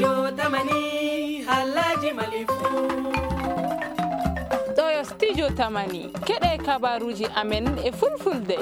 studio tamani halaji malifu ɗo studio tamani keɗe kabaruji amen e fulfulde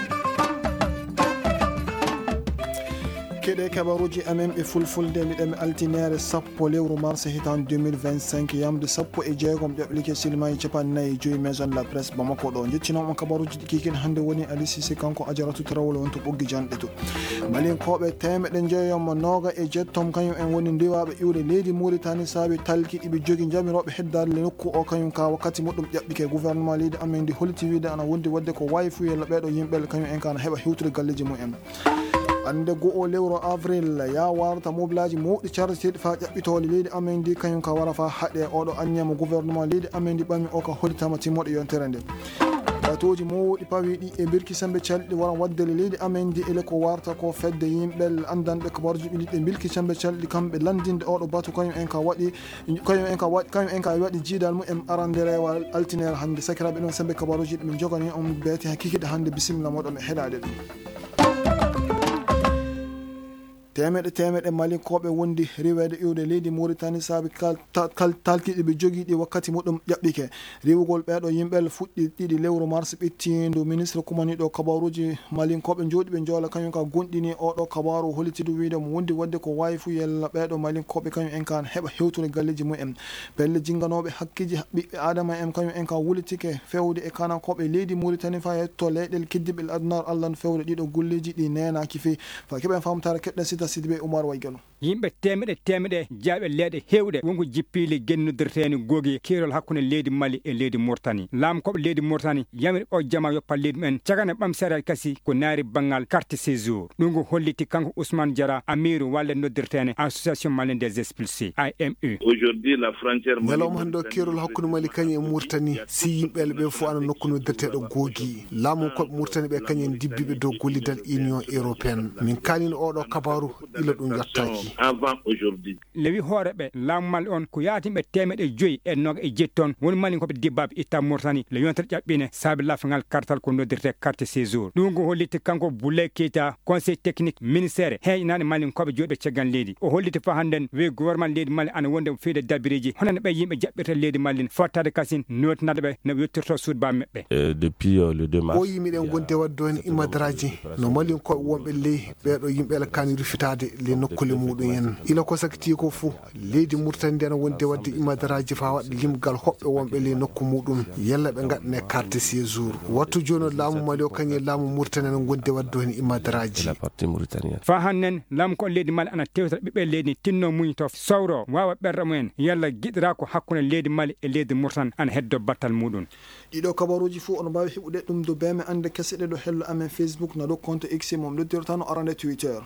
keɗe kabaruji amen ɓe fulfulde miɗen altinere sappo lewru mars hitan 2025 yamde sappo e jeegom ƴaɓɓilike silmaji capannayyi joyi maison la presse bamako ɗo jettinoma kabaruji ɗi kikin hannde woni Ali Cissé kanko ajaratu tarawol won to ɓoggi janɗe to malinkoɓe temeɗe jeeyommo noga e jettom kañum en woni ndiwaɓe iwde leydi Mauritanie saabi talki ɗiɓe jogui jamiroɓe heddade le nokku o kañum ka wakkati muɗum ƴaɓɓike gouvernement leydi amen ndi holti wiide ana wondi wadde ko wawi fu yella ɓeɗo yimɓeɓe kañum en kana heeɓa hewtude galleji mumen ande go'o lewru avril ya warta moblaji mawɗi carteɗi fa ƴaɓɓitole leydi amen ndi kañum ka wara fa haɗe oɗo anniyama gouvernement leydi amen ndi ɓami o ka hollitama timmoɗo yontere nde batoji mawɗi pawi ɗi e birki sembe calɗi wara waddele leydi amen ndi ele ko warta ko fedde yimɓe andanɓe kabaruji ɗi ɗe bilki sembe calɗi kamɓe landinde oɗo batu kañum en ka waɗi kañum en ka waɗi jiidal mum arandere wa altinere hannde sakiraɓe ɗon sembe kabaruji ɗi min jogani on beete hakkikiɗe hannde bisimilla moɗon e heɗade ɗum temeɗe malinkoɓe wondi riwede iwde leydi Mauritanie saabi talkiɗi ɓe jogiiɗi wakkati muɗum ƴaɓɓike riwugol ɓeɗo yimɓe fuɗɗi ɗiɗi lewru mars ɓettindu ministre kumaniɗo kabaruji malinkoɓe jooɗi ɓe joola kañum ka gonɗini oɗo kabaru hollitidu wiide mo wondi wadde ko wawi fu yella ɓeɗo malinkoɓe kañum en kan heɓa hewtude galleji mumen pelle jingganoɓe hakkiji ɓiɓɓe adama en kañum en ka wulitike fewde e kanankoɓe leydi Mauritanie fa yetto leyɗel keddiɓe adnar allah fewde ɗiɗo golleji ɗi nenaki fe fa keɓen famtare keɗɗen sita sidɓe Oumar Waygalo yimɓe temeɗe jaaɓe leeɗe hewɗe wonko jippili gennodirteni gogi keerol hakkunde leydi Mali e leydi Mauritanie laamkoɓe leydi Mauritanie yamiri o jama yoppa leydi mumen cagane ɓamsere kasi ko naari bangal carte séjour ɗum ko holliti kanko Ousmane Diarra amiru walle noddirtene association malienne des expulsés AMU aujourd'hui la frontière neloma hande o keerol hakkude Mali kañum e Mauritanie si yimɓeɓe ɓe fof ana nokku noddirteɗo gogi laamukoɓe Mauritanie ɓe kañum dibbiɓe dow gollidal union européenne min kalino oɗo kabaru ila ɗum yettaki avant aujourd'hui lewi hooreɓe laamu Mali on ko yaatimɓe temeɗe joyyi e noga e jetton woni Mali koɓe dibbaɓe itta Mauritanie le yontere ƴaɓɓine saabi lafagal kartal ko noddirte carte séjour ɗum ko hollitti kanko Boulay Keita conseil technique ministére heeƴnani Mali koɓe jooɗiɓe caggal leydi o holliti fa hannden wi gouvernement leydi Mali ana wonde feyde dabiriji honane ɓe yimɓe jaɓɓirta leydi Mali fottade kasin notanaɗe ɓe no yettirto suudba maɓɓe depuis le 2 mars o yimiɗen gonde wadde hen imadaraji no malinkoɓe wonɓe ley ɓeɗo yimɓe kani rufitade le nokkule muɗum en ila ko sakti ko fou leydi Mauritanie ndi ana wonde wadde imadaraji fa waɗa limgal hoɓɓe wonɓe le nokku muɗum yella ɓe gaɗane carte séjour wattu joni laamu Mali o kañum laamu Mauritanie ana gonde wadde hen imadaraji la partie mauritanienne fa hannen laamu ko leydi Mali ana tewtata ɓiɓɓe leydi tinno muñito sawro wawa ɓerɗa mumen yalla guiɗira ko hakkude leydi Mali e leydi Mauritanie ana heddo battal muɗum ɗiɗo kabaruji fou ono mbawi heɓude ɗum do beme ande keseɗe ɗo hello amen Facebook na ɗo compte X mom ɗoddirta no arande Twitter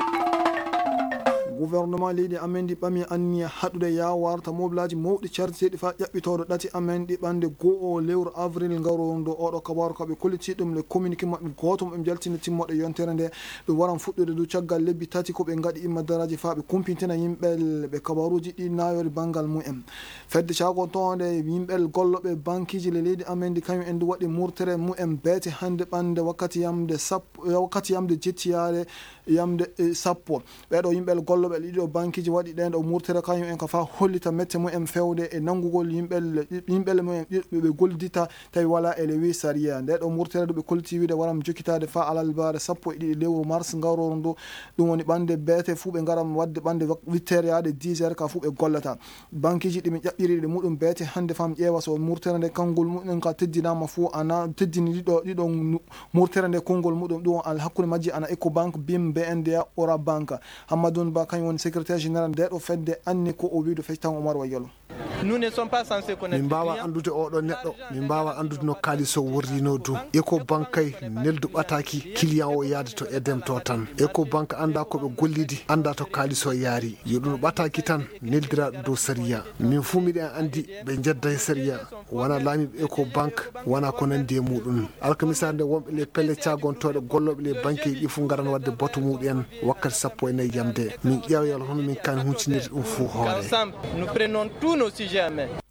gouvernement leydi amen ndi ɓami anniya haɗude ya warta moblaji mawɗi carteɗi fa ƴaɓɓitoɗo ɗati amen ɗi ɓande go'o lewru avril ngarondo oɗo kabaru kaɓe kolliti ɗum le communiqué maɓɓe goto ɓe jaltini timmoɗe yontere nde ɗum waran fuɗɗude du caggal lebbi tati koɓe gaɗi imadaraji fa ɓe kumpintina yimɓel ɓe kabaruji ɗi nayori banggal mumen fedde cagotonde yimɓel golloɓe bankiji le leydi amen ndi kañum en ndi waɗi murtere mumen beete hande ɓande wakkati yamde jettiyare yamde sappo ɓeɗo yimɓel golloɓe ɗiɗo bankiji waɗi ɗen ɗo murtere kañum en ka fa hollita mette mumen fewde e nangugol yimɓele mumen ɓe goldita tawi wala ele wi saria nde ɗo murtere ɗo ɓe kolliti wiide waram jokkitade fa alalbare sappo e ɗiɗi lewru mars gawroro ndu ɗum woni ɓande beete fuu ɓe garam wadde ɓande 8 heures yaade 10 heures ka fuu ɓe gollata bankiji ɗi min ƴaɓɓiriɗe muɗum beete hande fam ƴeewa so murtere nde kangol muɗum ka teddinama fuu ana teddini ɗiɗo murtere nde konngol muɗum ɗum al hakkude majji ana Ecobank BIM BNDA Ora Bank Hammadoun Ba kañum woni secrétaire général nde ɗo fedde anni ko o wiido fectan Oumar Waygalo nous ne sommes pas censés connaître min mbawa andude oɗo neɗɗo min mbawa andude no kalis o wordino du Ecobank kay neldu ɓataki client o yaade to edemto tan Ecobank anda koɓe gollidi anda to kalis o yaari yo ɗum ɓataki tan neldiraɗo dow saria min fuu miɗen andi ɓe jedda e saria wona laamiɓe Ecobank wona ko nandi e muɗum alkamisare nde wonɓe le pelle cagontoɗe golloɓe le banque ɗi fuu garan wadde batu muɗum wakkati 14 yamde min ƴeewyal hono min kani huccinirde ɗum fuu hoore nous prenons tous nos sujets à main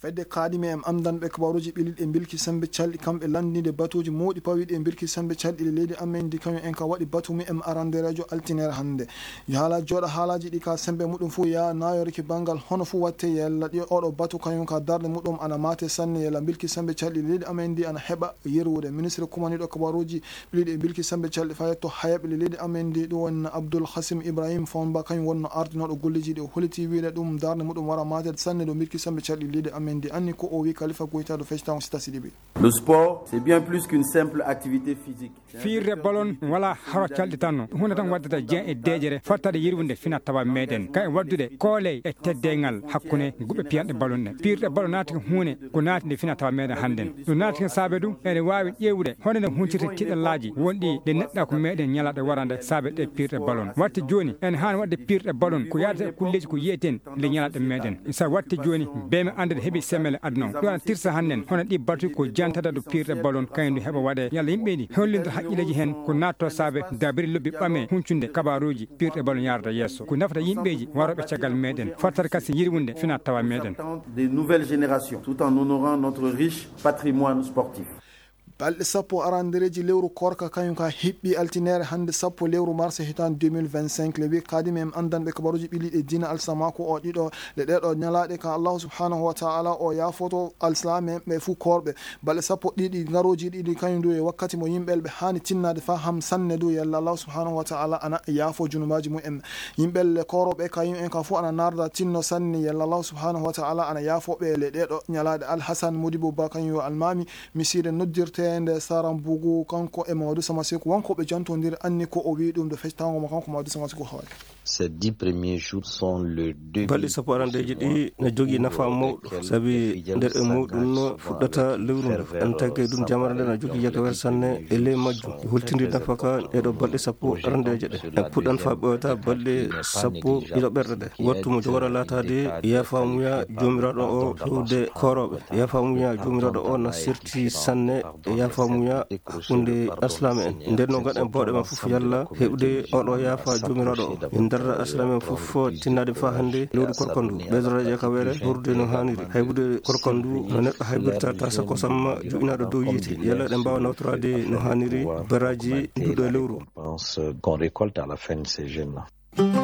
fedde kadimi em amdanɓe kabaruji ɓiliɗe bilki sembe calɗi kamɓe landide batuji mawɗi pawiɗe bilki sembe calɗiɗe leydi amen di kañum en ka waɗi batu mi em aranderejo altinere hannde haala joɗa haalaji ɗi ka sembe muɗum fuu ya nayoriki bangal hono fuu watte yella ɗi oɗo batu kañum ka darde muɗum ana mate sanne yella bilki sembe calɗiɗe leydi amen di ana heɓa yerwude ministre kumaniɗo kabaruji ɓiliɗe bilki sembe calɗi fa yetto hayaɓe leydi amen di ɗum won abdoul hasim ibrahim fonba kañum wonno ardinoɗo golleji ɗi o holiti wiide ɗum darde muɗum wara mate sanne ɗo bilki sembe calɗi leydi amen di anni ko o wi Khalifa Goïta do Festan Sita Sidibé. Le sport, c'est bien plus qu'une simple activité physique. Fiirde ballon wala haro calɗi tanno hunde tan waddata jeen e deejere fottade yirwunde fina tawa meɗen kay waddude kooley e teddengal hakkunde guɓe piyanɗe ballon ɗe piirɗe ballon naati ko hunde ko naatinde fina tawa meɗen hannden ɗum naati ko saabe ɗum ene wawi ƴewde honde nde huncirte tiɗallaji wonɗi ɗe neɗɗa ko meɗen ñalaɗe warande saabe ɗe piirɗe ballon watte joni ene hani wadde piirɗe ballon ko yadata e kulleji ko yiyeten le ñalaɗe meɗen sa watte joni beme andede heeɓi semmele aduna o ɗum ana tirsa hannden hono ɗi batu ko jantada ɗo piirɗe ballon kañum ndu heɓa waɗe yalla yimɓe ɗi hollidata haqqileji hen ko natto saabe dabiri lobbi ɓame huncunde kabaruji piirɗe ballon yarata yesso ko nafata yimɓeji waroɓe caggal meɗen fottata kasi yirwunde fina tawa meɗen des nouvelles générations tout en honorant notre riche patrimoine sportif. balɗe sappo arandereji lewru korka kañum ka hiɓɓi altinere hande sappo lewru mars hitan 2025 le wi kadimi em andanɓe kabaruji ɓiliɗe dina alsamako o ɗiɗo le ɗeɗo ñalaɗe ka allahu subhanahu wa taala o yafoto alslame ɓe fuu korɓe balɗe sappo ɗiɗi garoji ɗiɗi kañum du e wakkati mo yimɓelɓe hani tinnade fa ham sanne du yalla allahu subhanahu wa taala ana yaafo junubaji mumen yimɓelle koroɓe kayum en ka fuu ana narda tinno sanne yalla allahu subhanahu wa taala ana yaafoɓe le ɗeɗo ñalaɗe alhasan modibo ba kañum yo almami miside noddirte nde saram bugu kanko e Mamadou Samaseko wonko be jantondiri anni ko o wi dum do festango mo kanko Mamadou Samaseko hawali. Ces 10 premiers jours sont le début. Balɗe sappo arandeji ɗi ne jogii nafa mawɗo sabi nder e muɗum no fuɗɗata lewru ndu en tagi ɗum jamara nde ne jogii yakawere sanne e ley majjum hultindi nafa ka ɗeɗo balɗe sappo arandeje ɗe en puɗɗan fa ɓewata balɗe sappo ɗiɗo ɓerɗe ɗe wattu mo jogora latade yafamuya jomiraɗo o hewde koroɓe yafamuya jomiraɗo o na sirti sanne e yafamuya hunde aslame en nden no gaɗen bawɗe men fof yalla heɓde oɗo yafa jomiraɗo o darda aslame fof tinnade fa hande lewru korkondu ɓesdoraje kawere hurde no haniri haybude korkondu no neɗɗo haybirta tasa kosam joƴinaɗo dow yiite yalla ɗe mbawa nawtorade no haniri baraji duɗo e lewru qu'on récolte à la fin de ces jeunes là.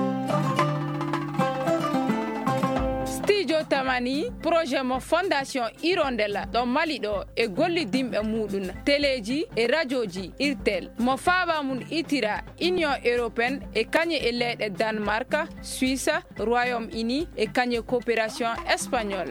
tamani projet mo fondation Hirondella ɗo Mali ɗo e gollidimɓe muɗum téléji e radioji irtel mo faaba mum itira union européenne e kañe e leyɗe Danemark, Suisse, Royaume-Uni e kañe coopération espagnole.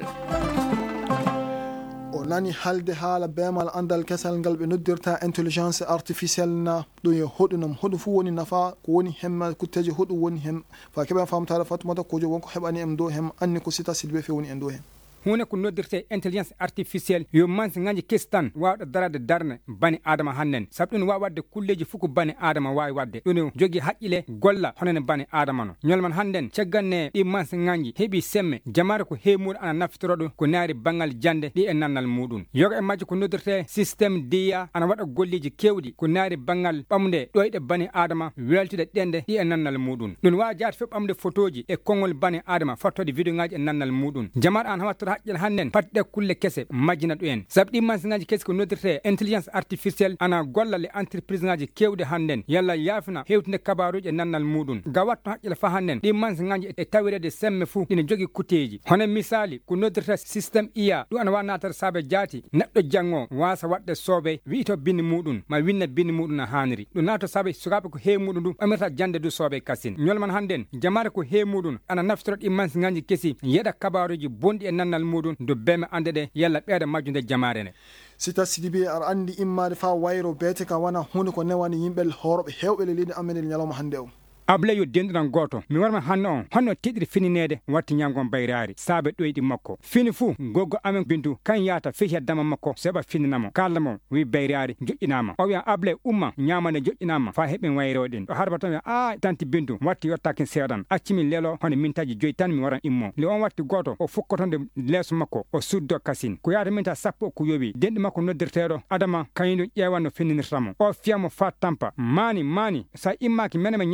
o nani halde haala bemal andal kesal ngal ɓe noddirta intelligence artificielle na ɗum e hoɗunam hoɗum fuu woni nafa ko woni hemma kutteji hoɗum woni hem fa keɓen famtare fatumata kojo wonko heɓani em dow hem anni ko Sita Sidibé fewni en dow hem hunde ko noddirte intelligence artificielle yo mansiŋaji kestan wawɗo darade darne bani adama hannen saabu ɗum wawi wadde kulleji fof ko bani adama wawi wadde ɗum jogui haqqile golla honone bani adama no ñolman hannden cagganne ɗi mansiŋaji heeɓi semme jamare ko heemuɗo ana naftoro ɗum ko naari banggal jande ɗi e nannal muɗum yoga e majji ko noddirte systéme dia ana waɗa golliji kewɗi ko naari banggal ɓamde ɗoyɗe bani adama weltude ɗende ɗi e nannal muɗum ɗum wawi jaati fof ɓamde photoji e konngol bani adama fattode vidéo ngaji e nannal muɗum jamare an hawattoto haqqil hannen patɗe kulle kese majjina ɗumen sabu ɗi mansiŋaji kesi ko noddirte intelligence artificielle ana golla le entreprise ngaji kewɗe hannen yalla yaafina hewtinde kabaruji e nannal muɗum ga watto haqqille fa hannen ɗi mansiŋaji e tawirede semme fuu ina jogui kuteji hono misali ko noddirte systéme IA ɗum ana wawi natata saabe jaati neɗɗo janggo wasa waɗde soobe wiito bindi muɗum ma winna bindi muɗum no haniri ɗum nato saabe sukaɓe ko heemuɗum ɗum ɓamirta jande du soobe kasin ñolman hannden jamare ko heemuɗum ana naftoro ɗi mansiŋaji kesi yeɗa kabaruji bonɗi e nannal muɗum do beme ande ɗe yalla ɓeeɗa majjude jamare ne Sita Sidibé ar andi immade fa wayro beete ka wana hunde ko newani yimɓe horoɓe hewɓe le leydi amen e ñalawma hande o able yo denduɗan goto mi warma hanno on honno tiɗiri fininede watti ñangon bayrari saabe ɗoyɗi makko fini fuu goggo amen bintu kan yata fi heddama makko seɓa fininamo kaldamo wi bayrari joƴƴinama o wiya able umma ñamane joƴƴinama fa heɓen wayroɗen o harba tan wiya a tanti bintu watti yottakin seeɗan accimi lelo hono mintaji joyi tan mi waran immo le on watti goto o fukkotonde leeso makko o suddo kasin ko yata minta sappo ko yowi denɗi makko noddirteɗo adama kañum ƴewanno fininirtamo o fiyamo fa tampa mani sa immaki meneme ñamande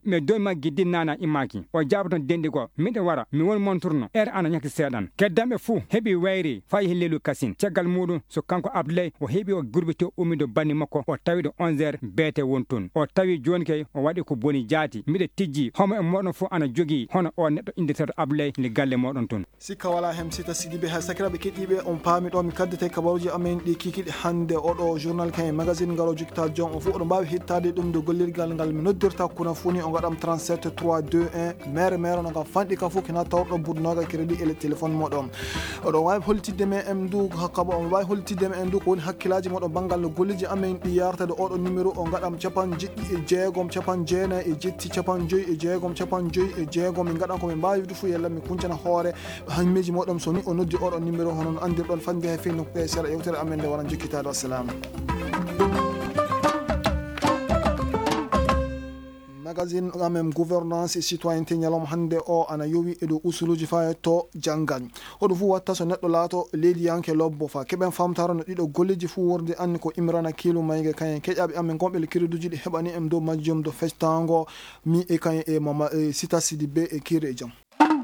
me do ma giddi nana imaki o jabaton dendi ko mi de wara mi won monturno ana nyaki sedan keddambe fu hebi wayri fay hillelu kasin tiagal mudum so kanko Abdoulaye o hebi o gurbito umido banni makko o tawi do 11h bete wonton o tawi joni kay o wadi ko boni jaati mi de tijji homo e modon fu ana jogi hono o neddo inditeto Abdoulaye li galle modon ton sikka wala hem sita sidibe ha sakirabe kedibe on paami do mi kaddete kabaruji amen di kikidi hande odo journal kay magazine ngaro jikta jon o fu do bawi hittade dum do gollirgal ngal mi noddirta kuna funi on gadam 37 321 mere no ga fandi ka fu kina tawdo budnoga credit ele telephone modon odo way holtide me emdu hakaba on way holtide me emdu ko woni hakkilaji modon bangal no golliji amen di yartade odo numéro on gadam capan jiddi e jeegom capan jeena e jetti capan joyi e jeegom capan joyi e jeegom min gadan ko min bawi du fu yella mi kuncana hoore hammeji modon so ni o noddi odo numéro honon andir don fande he fe nokte sera yewtere amen de waran jikkitaado assalamu magazine amem gouvernance et citoyenneté nyalom hande o ana yowi edo usuluji fa to jangan odo fu watta so neddo laato leydi yanke lobbo fa keben famtaro no dido golleji fu worde anni ko Imrana Kilo mayge kayen kejabe amen gombe le kiriduji di hebani em do majjum do festango mi e kayen e mama sita sidibe e kire jam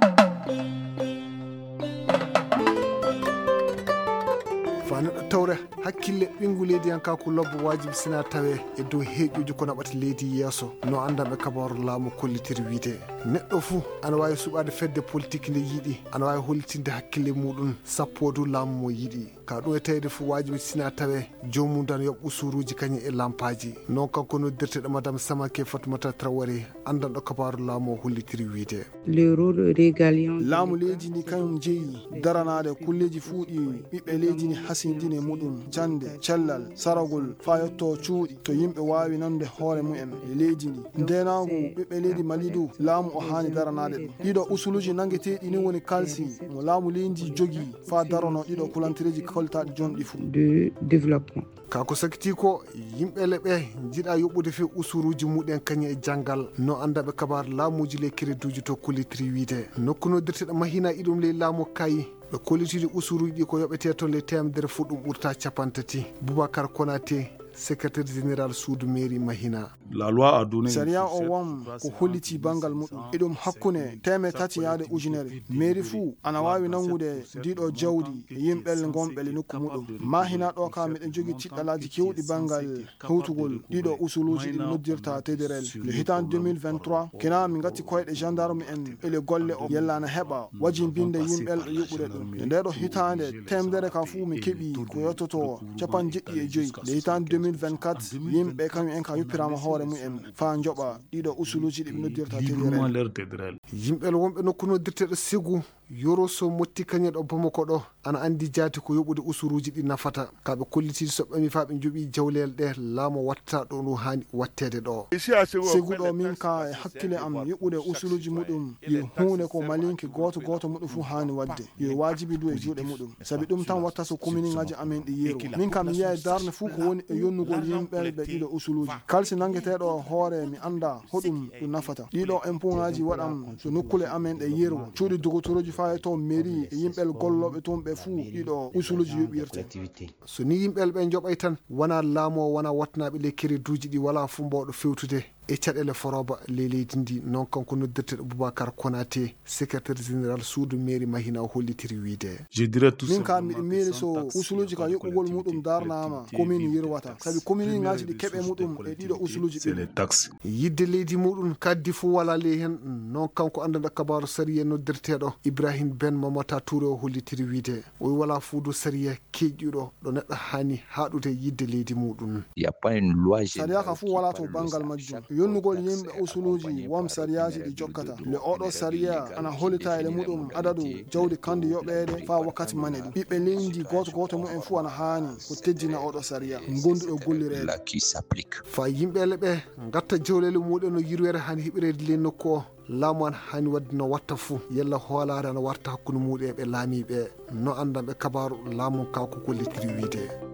fana tawre hakkille bingu leydi yanka ko lobbo wajibi sina tawe e dow heejuji ko nabata leydi yeso no andabe kabaru laamu kollitiri wiite neddo fu ana wawi subade fedde politique ne yidi ana wawi holtinde hakkille mudum sappodu laamu mo yidi ka do e tawde fu wajibi sina tawe jomum dan yob usuruji kany e lampaji non kanko no dirtede madame Samake Fatoumata Traoré andan do kabaru laamu hollitiri wiite le rôle régalion laamu leydi ni kan jeyi daranade kulleji fuudi bibbe leydi ni hasindine mudum jande cellal saragol fayotto cuudi to yimbe wawi nande hoore mu'en e leydi ni ndenago bibbe leydi Malidu laamu o haani daranade dum dido usuluji nangeteedi ni woni kalsi mo laamu leydi jogi fa darono dido kulantireji koltaade jondi fu de développement kako sakiti ko yimbe lebe jida yobude fe usuruji muden kanye e jangal no andabe kabar laamuji le kreduji to kulitri wiide nokkuno dirtede mahina idum le laamu kay be kolitiri usuruji ko yobete to le temdere fudum burta capantati Boubacar Konaté secrétaire général Soud mairie Mahina la loi a donné sharia o wam ko holliti bangal mudum edum hakkune teme tati yaade ujunere mairie fu ana wawi nangude dido jawdi yimbel gombel nokku mudum Mahina do ka meden jogi tiddalaji kewdi bangal hawtugol dido usuluji di noddirta tederel le hitan 2023 kina mi ngati koyde gendarme en ele golle o yellana heba wajin binde yimbel yubude dum ndedo hitande temdere ka fu mi kebi ko yototo capan jiddi e joyi le hitan 2024 yimbe kam en ka yupirama hoore mu'en fa njoba dido usuluji di noddirta tederel yimbel wonbe nokkuno dirtedo sigu yoro so motti kanye do Bamako do ana andi jaati ko yobude usuruji di nafata kabe kolliti so bami fa be jobi jawlel de laamo watta do no hani wattede do sigu do min ka hakkile am yobude usuluji mudum ye hune ko malinki goto mudu fu hani wadde ye wajibi du e juude mudum sabi dum tan watta so commune ngaji amen di yero min kam yi'a darne fu ko woni e yonnugol yimbe be dido usuluji kalsi nangetedo hoore mi anda hodum do nafata dido imponaji wadam so nokkule amen de yero cuudi dogotoroji fa to mairie yimbel gollobe ton be fu dido usuluji yobirte so ni yimbel be jobay tan wana laamo wana watnabe le kreduji di wala fu mbodo fewtude e cadele foroba leydi ndi non kanko noddirte Boubacar Konaté secrétaire général Soud mairie Mahina hollitiri wiide je dirais tout min ka mi mairie so usuluji ka yobugol mudum darnama commune yirwata sabi commune ngaji di kebe mudum e dido usuluji c'est les taxes yidde leydi mudum kaddi fu wala le hen non kanko andanda kabaru sariya noddirtedo Ibrahim Ben Mamata Touré hollitiri wiide o wala fuudu sariya kejudo do neddo hani haadude yidde leydi mudum y a pas une loi sariya ka fu wala to bangal majjum yonnugol yimbe usuluji wam sariyaji di jokkata le odo sariya ana holita ele mudum adadu jawdi kandi yobede fa wakati manedi bibbe lendi goto mu en fu ana hani ko teddina odo sariya gondu e gollire la qui s'applique fa yimbe lebe ngatta jawlele mudum no yirwere hani hibirede lenno ko laamu an hani wadde no watta fu yalla hoolaare ana warta hakkunde muɗum e ɓe laamiɓe no andanɓe kabaru laamu ka ko kollitiri wiide